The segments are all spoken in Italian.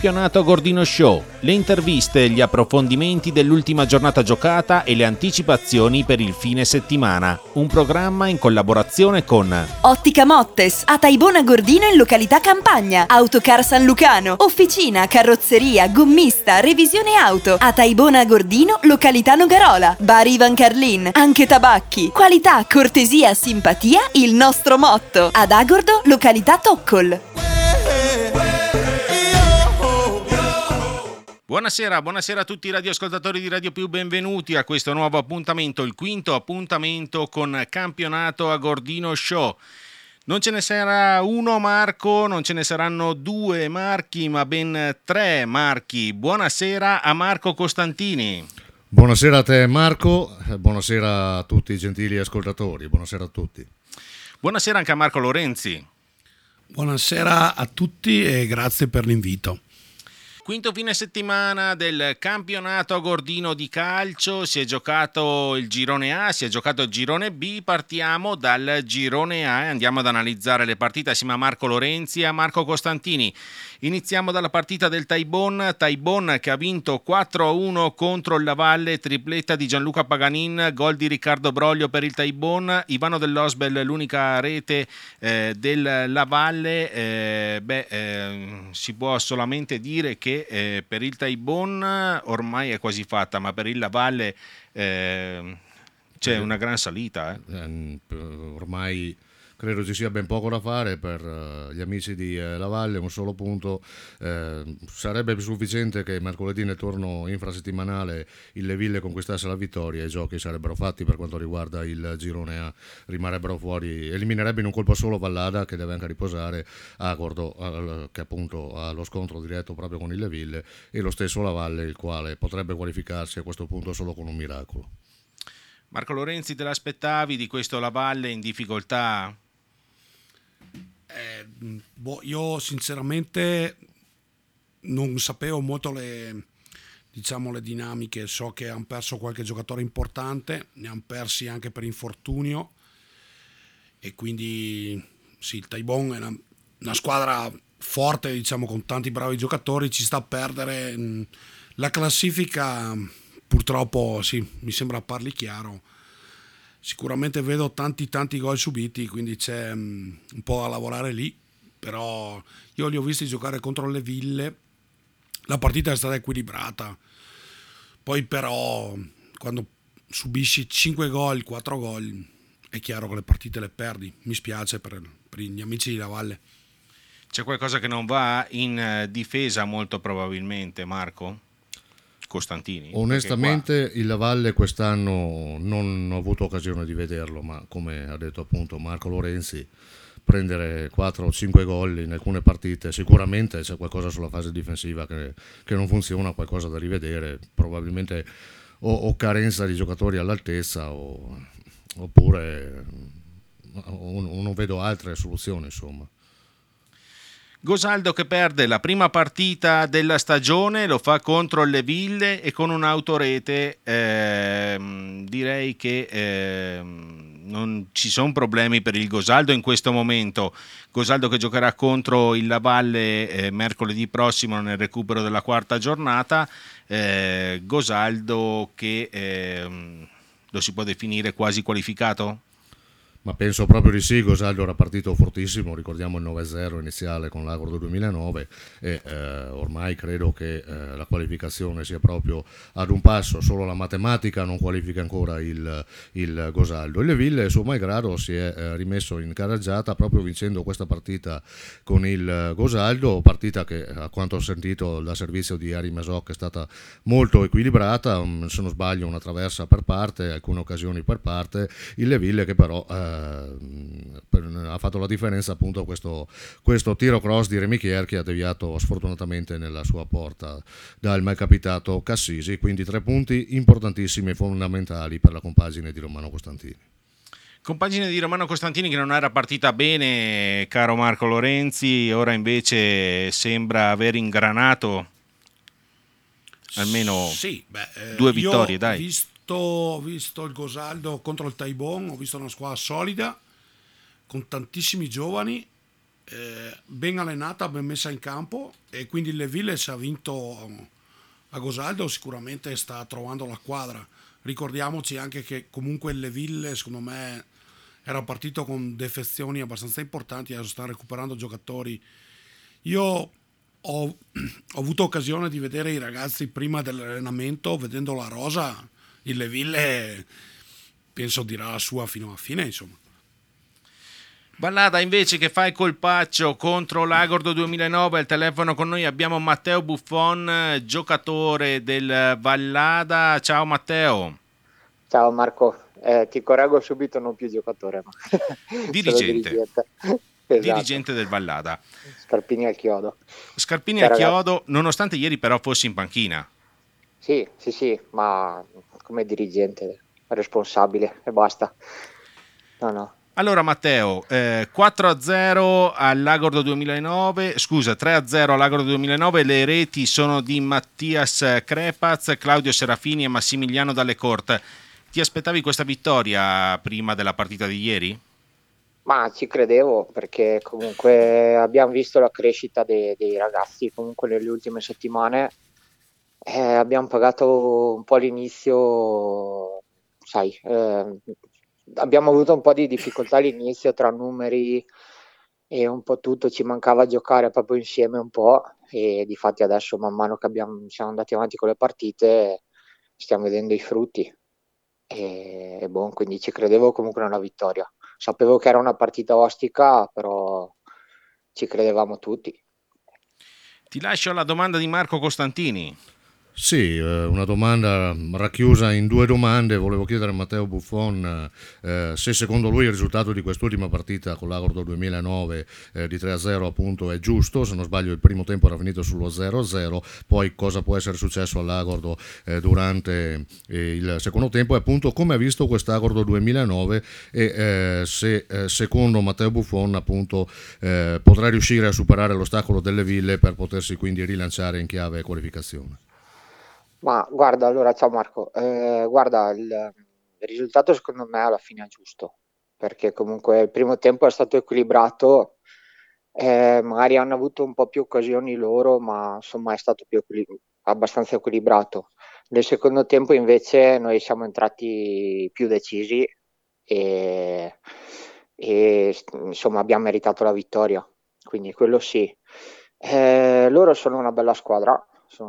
Campionato Agordino Show, le interviste, gli approfondimenti dell'ultima giornata giocata e le anticipazioni per il fine settimana. Un programma in collaborazione con Ottica Mottes, a Taibona Gordino in località Campagna, Autocar San Lucano, officina, carrozzeria, gommista, revisione auto, a Taibona Gordino, località Nogarola, Bar Ivan Carlin, anche tabacchi, qualità, cortesia, simpatia, il nostro motto, ad Agordo, località Toccol. Buonasera a tutti i radioascoltatori di Radio Più, benvenuti a questo nuovo appuntamento, il quinto appuntamento con Campionato Agordino Show. Non ce ne sarà uno Marco, non ce ne saranno due marchi, ma ben tre marchi. Buonasera a Marco Costantini. Buonasera a te Marco, buonasera a tutti i gentili ascoltatori, buonasera a tutti. Buonasera anche a Marco Lorenzi. Buonasera a tutti e grazie per l'invito. Quinto fine settimana del campionato agordino di calcio, si è giocato il girone A, si è giocato il girone B, partiamo dal girone A e andiamo ad analizzare le partite assieme a Marco Lorenzi e a Marco Costantini. Iniziamo dalla partita del Taibon che ha vinto 4-1 contro il Lavalle, tripletta di Gianluca Paganin, gol di Riccardo Broglio per il Taibon, Ivano Dell'Osbel l'unica rete del Lavalle, si può solamente dire che per il Taibon ormai è quasi fatta, ma per il Lavalle c'è una gran salita. Ormai credo ci sia ben poco da fare per gli amici di Lavalle, un solo punto sarebbe sufficiente che mercoledì nel turno infrasettimanale il Le Ville conquistasse la vittoria e i giochi sarebbero fatti per quanto riguarda il girone A, rimarrebbero fuori, eliminerebbe in un colpo solo Vallada che deve anche riposare, Agordo che appunto ha lo scontro diretto proprio con il Le Ville e lo stesso Lavalle, il quale potrebbe qualificarsi a questo punto solo con un miracolo. Marco Lorenzi, te l'aspettavi di questo Lavalle in difficoltà? Io sinceramente non sapevo molto le dinamiche, so che hanno perso qualche giocatore importante, ne hanno persi anche per infortunio e quindi sì, il Taibon è una squadra forte, diciamo, con tanti bravi giocatori, ci sta a perdere la classifica, purtroppo sì, mi sembra parli chiaro. Sicuramente vedo tanti gol subiti, quindi c'è un po' da lavorare lì, però io li ho visti giocare contro le Ville, la partita è stata equilibrata, poi però quando subisci 5 gol, 4 gol, è chiaro che le partite le perdi, mi spiace per gli amici di Lavalle. C'è qualcosa che non va in difesa molto probabilmente, Marco Costantini? Onestamente il Lavalle quest'anno non ho avuto occasione di vederlo, ma come ha detto appunto Marco Lorenzi, prendere 4 o 5 gol in alcune partite sicuramente c'è qualcosa sulla fase difensiva che non funziona, qualcosa da rivedere, probabilmente o carenza di giocatori all'altezza oppure non vedo altre soluzioni, insomma. Gosaldo che perde la prima partita della stagione, lo fa contro le Ville e con un'autorete, direi che non ci sono problemi per il Gosaldo in questo momento. Gosaldo che giocherà contro il Lavalle mercoledì prossimo nel recupero della quarta giornata, Gosaldo che lo si può definire quasi qualificato? Ma penso proprio di sì. Gosaldo era partito fortissimo, ricordiamo il 9-0 iniziale con l'Agordo 2009 e ormai credo che la qualificazione sia proprio ad un passo, solo la matematica non qualifica ancora il Gosaldo. Il Le Ville, suo malgrado, si è rimesso in carreggiata proprio vincendo questa partita con il Gosaldo, partita che a quanto ho sentito dal servizio di Ari Masoc è stata molto equilibrata, se non sbaglio una traversa per parte, alcune occasioni per parte, il Le Ville che però ha fatto la differenza appunto questo tiro cross di Remichier che ha deviato sfortunatamente nella sua porta dal malcapitato Cassisi, quindi 3 punti importantissimi e fondamentali per la compagine di Romano Costantini. Compagine di Romano Costantini che non era partita bene, caro Marco Lorenzi, ora invece sembra aver ingranato almeno due vittorie, dai. Ho visto il Gosaldo contro il Taibon, ho visto una squadra solida con tantissimi giovani ben allenata, ben messa in campo, e quindi il Leville, se ha vinto a Gosaldo, sicuramente sta trovando la quadra. Ricordiamoci anche che comunque il Leville, secondo me, era partito con defezioni abbastanza importanti, adesso sta recuperando giocatori. Io ho avuto occasione di vedere i ragazzi prima dell'allenamento, vedendo la rosa, il Leville penso dirà la sua fino alla fine, insomma. Vallada invece, che fa il colpaccio contro l'Agordo 2009. Al telefono con noi abbiamo Matteo Buffon, giocatore del Vallada. Ciao Matteo. Ciao Marco, ti correggo subito, non più giocatore, ma solo Dirigente. dirigente. Esatto. Dirigente del Vallada. Scarpini al chiodo. Scarpini Ciao, al ragazzi. chiodo, nonostante ieri però fossi in panchina. Sì, ma come dirigente, responsabile e basta. No. Allora Matteo, 4-0 all'Agordo 2009, scusa, 3-0 all'Agordo 2009, le reti sono di Mattias Crepaz, Claudio Serafini e Massimiliano Dalle Corte. Ti aspettavi questa vittoria prima della partita di ieri? Ma ci credevo, perché comunque abbiamo visto la crescita dei ragazzi comunque nelle ultime settimane. Abbiamo pagato un po' all'inizio, sai, abbiamo avuto un po' di difficoltà all'inizio tra numeri e un po' tutto, ci mancava giocare proprio insieme un po', e difatti adesso man mano che siamo andati avanti con le partite stiamo vedendo i frutti, e boh, quindi ci credevo comunque nella vittoria. Sapevo che era una partita ostica, però ci credevamo tutti. Ti lascio alla domanda di Marco Costantini. Sì, una domanda racchiusa in due domande. Volevo chiedere a Matteo Buffon se secondo lui il risultato di quest'ultima partita con l'Agordo 2009 di 3-0 appunto è giusto. Se non sbaglio il primo tempo era finito sullo 0-0, poi cosa può essere successo all'Agordo durante il secondo tempo, e appunto come ha visto quest'Agordo 2009, e se secondo Matteo Buffon appunto potrà riuscire a superare l'ostacolo delle ville per potersi quindi rilanciare in chiave qualificazione. Ma guarda, allora, ciao Marco. Guarda, il risultato secondo me alla fine è giusto, perché comunque il primo tempo è stato equilibrato, magari hanno avuto un po' più occasioni loro, ma insomma è stato abbastanza equilibrato. Nel secondo tempo invece noi siamo entrati più decisi, e insomma abbiamo meritato la vittoria, quindi quello sì. Loro sono una bella squadra,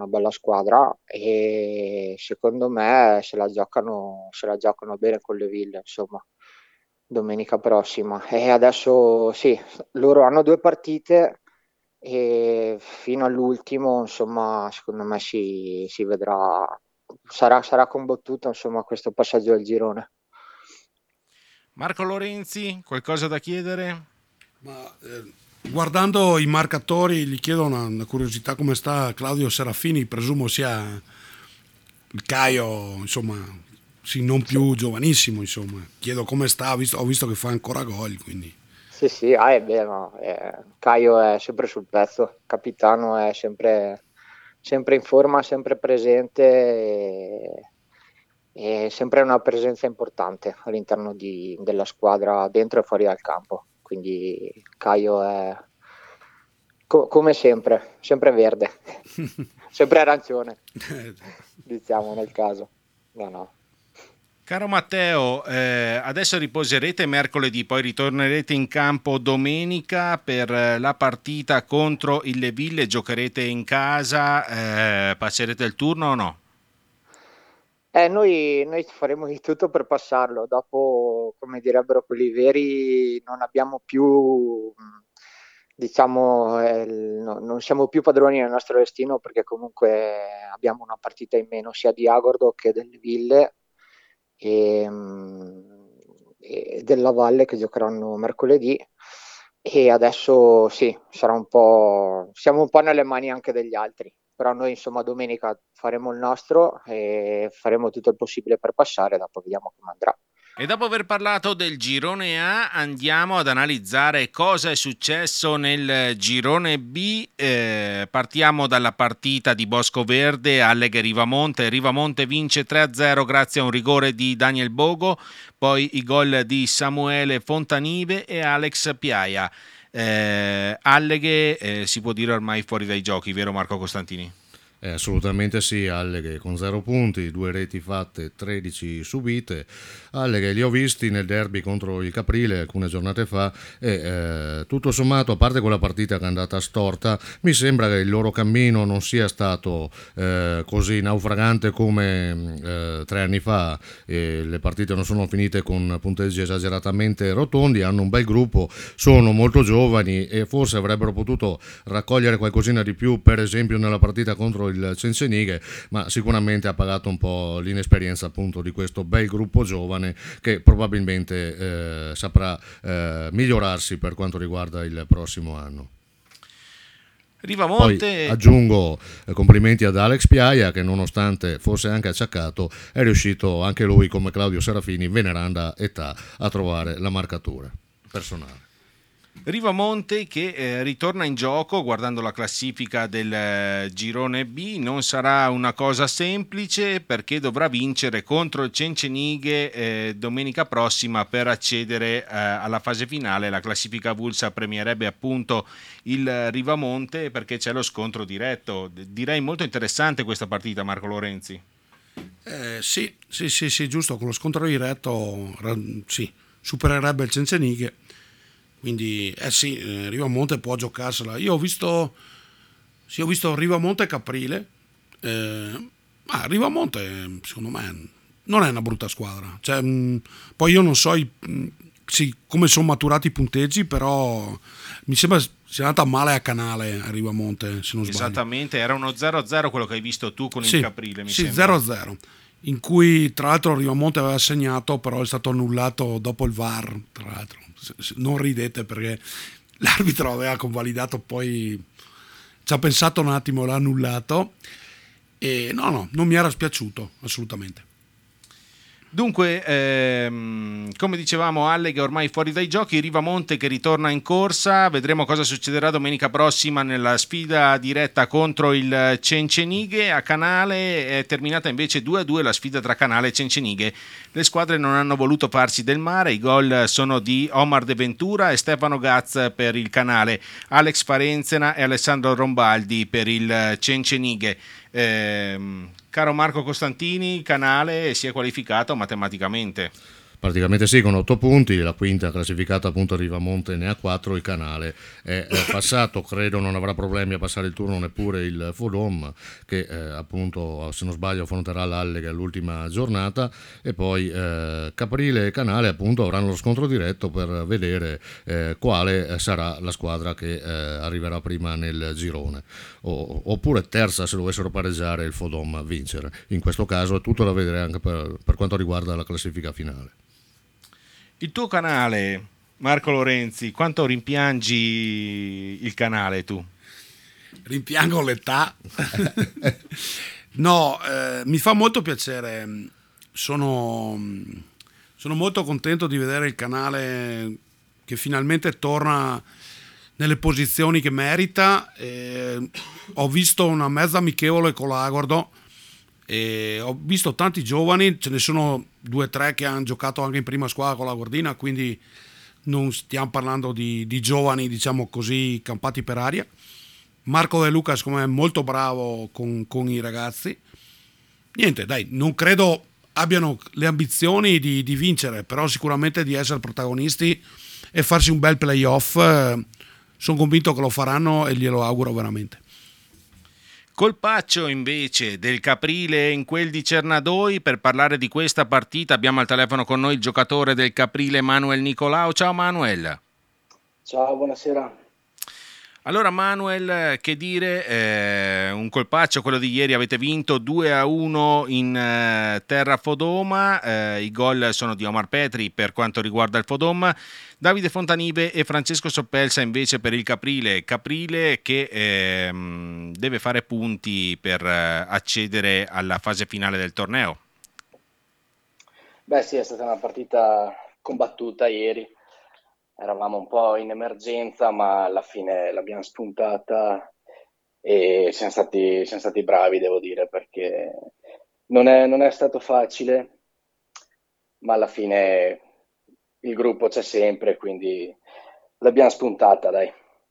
e secondo me se la giocano bene con le Ville, insomma, domenica prossima. E adesso sì, loro hanno 2 partite e fino all'ultimo, insomma, secondo me si vedrà, sarà combattuto, insomma, questo passaggio del girone. Marco Lorenzi, qualcosa da chiedere? Ma guardando i marcatori, gli chiedo una curiosità: come sta Claudio Serafini? Presumo sia il Caio, insomma, sì, non più giovanissimo, insomma. Chiedo come sta, ho visto che fa ancora gol, quindi. Sì, è bene, no, Caio è sempre sul pezzo, capitano è sempre in forma, sempre presente, e sempre una presenza importante all'interno della squadra, dentro e fuori dal campo. Quindi Caio è come sempre verde, sempre arancione, diciamo nel caso. No. Caro Matteo, adesso riposerete mercoledì, poi ritornerete in campo domenica per la partita contro il Leville, giocherete in casa, passerete il turno o no? Noi faremo di tutto per passarlo. Dopo, come direbbero quelli veri, non abbiamo più, diciamo, non siamo più padroni del nostro destino, perché comunque abbiamo una partita in meno sia di Agordo che del Ville e della Valle, che giocheranno mercoledì. E adesso sì, siamo un po' nelle mani anche degli altri, però noi insomma domenica faremo il nostro e faremo tutto il possibile per passare, dopo vediamo come andrà. E dopo aver parlato del girone A andiamo ad analizzare cosa è successo nel girone B. Partiamo dalla partita di Boscoverde Alleghe Rivamonte. Rivamonte vince 3-0 grazie a un rigore di Daniel Bogo, poi i gol di Samuele Fontanive e Alex Piaia. Alleghe si può dire ormai fuori dai giochi, vero Marco Costantini? Assolutamente sì, Alleghe con 0 punti, 2 reti fatte, 13 subite. Alleghe li ho visti nel derby contro il Caprile alcune giornate fa e tutto sommato, a parte quella partita che è andata storta, mi sembra che il loro cammino non sia stato così naufragante come 3 anni fa. Le partite non sono finite con punteggi esageratamente rotondi, hanno un bel gruppo, sono molto giovani e forse avrebbero potuto raccogliere qualcosina di più, per esempio nella partita contro il Cencenighe, ma sicuramente ha pagato un po' l'inesperienza appunto di questo bel gruppo giovane che probabilmente saprà migliorarsi per quanto riguarda il prossimo anno. Poi Rivamonte, aggiungo complimenti ad Alex Piaia che nonostante fosse anche acciaccato è riuscito anche lui come Claudio Serafini in veneranda età a trovare la marcatura personale. Rivamonte che ritorna in gioco guardando la classifica del girone B, non sarà una cosa semplice perché dovrà vincere contro il Cencenighe domenica prossima per accedere alla fase finale. La classifica avulsa premierebbe appunto il Rivamonte perché c'è lo scontro diretto. Direi molto interessante questa partita, Marco Lorenzi. Sì, giusto, con lo scontro diretto sì, supererebbe il Cencenighe. Quindi Rivamonte può giocarsela. Io ho visto Rivamonte e Caprile. Rivamonte secondo me non è una brutta squadra. Cioè, poi io non so come sono maturati i punteggi, però mi sembra sia andata male a Canale a Rivamonte, se non sbaglio. Esattamente, era uno 0-0 quello che hai visto tu con il Caprile, mi sì, sembra. 0-0. In cui tra l'altro Rivamonte aveva segnato, però è stato annullato dopo il VAR, tra l'altro. Non ridete perché l'arbitro aveva convalidato, poi ci ha pensato un attimo, l'ha annullato e no, non mi era spiaciuto assolutamente. Dunque, come dicevamo, Alleghe ormai fuori dai giochi, Rivamonte che ritorna in corsa, vedremo cosa succederà domenica prossima nella sfida diretta contro il Cencenighe. A Canale è terminata invece 2-2 la sfida tra Canale e Cencenighe. Le squadre non hanno voluto farsi del mare, i gol sono di Omar De Ventura e Stefano Gaz per il Canale, Alex Farenzena e Alessandro Rombaldi per il Cencenighe. Caro Marco Costantini, Canale si è qualificato matematicamente. Praticamente sì, con 8 punti, la quinta classificata appunto Rivamonte ne ha 4, il Canale è passato, credo non avrà problemi a passare il turno neppure il Fodom che appunto se non sbaglio affronterà l'Alleghe all'ultima giornata e poi Caprile e Canale appunto avranno lo scontro diretto per vedere quale sarà la squadra che arriverà prima nel girone oppure terza se dovessero pareggiare il Fodom a vincere. In questo caso è tutto da vedere anche per quanto riguarda la classifica finale. Il tuo Canale, Marco Lorenzi, quanto rimpiangi il Canale tu? Rimpiango l'età. No, mi fa molto piacere. Sono molto contento di vedere il Canale che finalmente torna nelle posizioni che merita. Ho visto una mezza amichevole con l'Agordo. E ho visto tanti giovani, ce ne sono 2 o 3 che hanno giocato anche in prima squadra con la Gordina, quindi non stiamo parlando di giovani, diciamo così, campati per aria. Marco De Luca secondo me è molto bravo con i ragazzi. Niente, dai, non credo abbiano le ambizioni di vincere, però sicuramente di essere protagonisti e farsi un bel playoff. Sono convinto che lo faranno e glielo auguro veramente. Colpaccio invece del Caprile in quel di Cernadoi. Per parlare di questa partita abbiamo al telefono con noi il giocatore del Caprile Manuel Nicolao. Ciao Manuel. Ciao, buonasera. Allora Manuel, che dire, un colpaccio quello di ieri, avete vinto 2-1 in terra Fodoma, i gol sono di Omar Petri per quanto riguarda il Fodoma, Davide Fontanive e Francesco Soppelsa invece per il Caprile che deve fare punti per accedere alla fase finale del torneo. Beh sì, è stata una partita combattuta ieri. Eravamo un po' in emergenza, ma alla fine l'abbiamo spuntata e siamo stati bravi, devo dire, perché non è stato facile, ma alla fine il gruppo c'è sempre, quindi l'abbiamo spuntata, dai.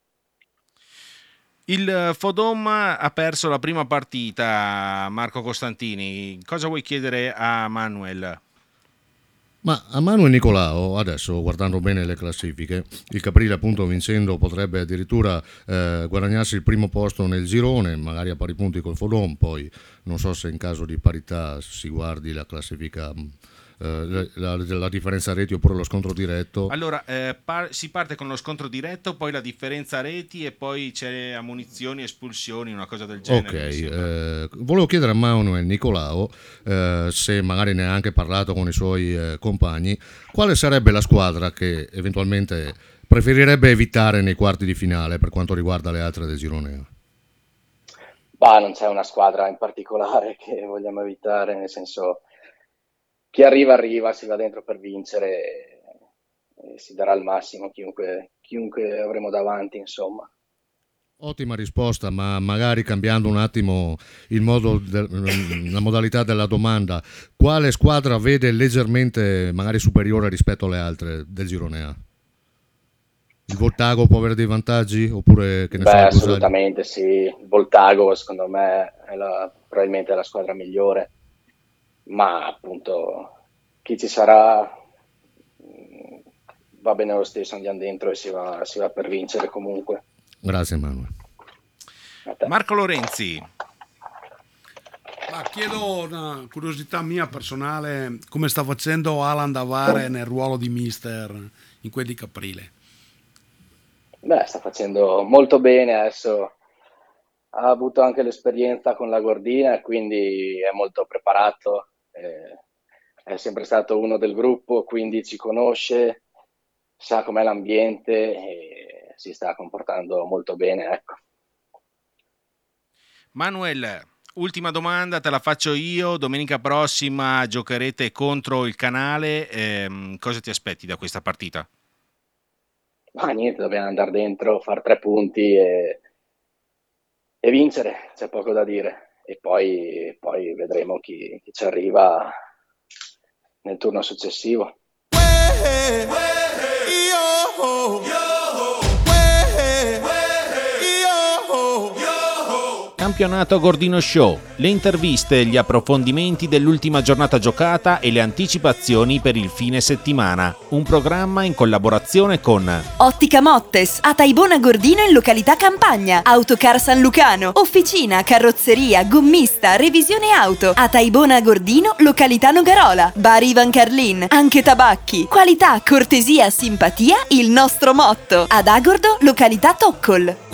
Il Fodom ha perso la prima partita, Marco Costantini. Cosa vuoi chiedere a Manuel? Ma a Manuel Nicolao, adesso guardando bene le classifiche, il Caprile appunto vincendo potrebbe addirittura guadagnarsi il primo posto nel girone, magari a pari punti col Fodom, poi non so se in caso di parità si guardi la classifica, la differenza reti oppure lo scontro diretto. Allora, si parte con lo scontro diretto, poi la differenza reti e poi c'è ammonizioni, espulsioni, una cosa del genere. Ok, volevo chiedere a Manuel Nicolao, se magari ne ha anche parlato con i suoi compagni, quale sarebbe la squadra che eventualmente preferirebbe evitare nei quarti di finale per quanto riguarda le altre del girone A? Non c'è una squadra in particolare che vogliamo evitare, nel senso, chi arriva, si va dentro per vincere e si darà il massimo chiunque avremo davanti, insomma. Ottima risposta, ma magari cambiando un attimo la modalità della domanda, quale squadra vede leggermente magari superiore rispetto alle altre del girone A? Il Voltago può avere dei vantaggi? Oppure che ne so, assolutamente sì, il Voltago secondo me è probabilmente la squadra migliore, ma appunto chi ci sarà va bene lo stesso, andiamo dentro e si va per vincere comunque. Grazie Manuel. Marco Lorenzi. Ma chiedo una curiosità mia personale, come sta facendo Alan Davare nel ruolo di mister in quelli di Caprile? Sta facendo molto bene, adesso ha avuto anche l'esperienza con la Gordina, quindi è molto preparato, è sempre stato uno del gruppo, quindi ci conosce, sa com'è l'ambiente e si sta comportando molto bene, ecco. Manuel, ultima domanda, te la faccio io. Domenica prossima giocherete contro il Canale. Cosa ti aspetti da questa partita? Niente, dobbiamo andare dentro, fare 3 punti e vincere, c'è poco da dire. E poi vedremo chi ci arriva nel turno successivo. Campionato Gordino Show, le interviste, gli approfondimenti dell'ultima giornata giocata e le anticipazioni per il fine settimana. Un programma in collaborazione con Ottica Mottes, a Taibona Gordino in località Campagna, Autocar San Lucano, Officina, Carrozzeria, Gommista, Revisione Auto, a Taibona Gordino, località Nogarola, Bar Ivan Carlin, anche tabacchi. Qualità, cortesia, simpatia, il nostro motto. Ad Agordo, località Toccol.